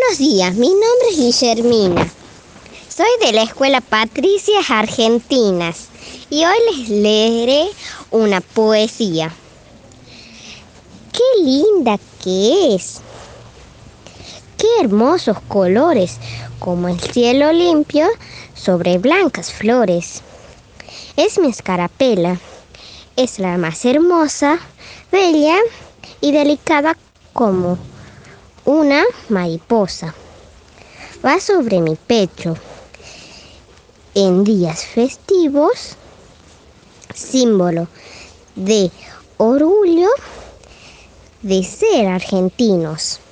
Buenos días, mi nombre es Guillermina. Soy de la Escuela Patricias Argentinas y hoy les leeré una poesía. ¡Qué linda que es! ¡Qué hermosos colores! Como el cielo limpio sobre blancas flores. Es mi escarapela. Es la más hermosa, bella y delicada como una mariposa. Va sobre mi pecho en días festivos, símbolo de orgullo de ser argentinos.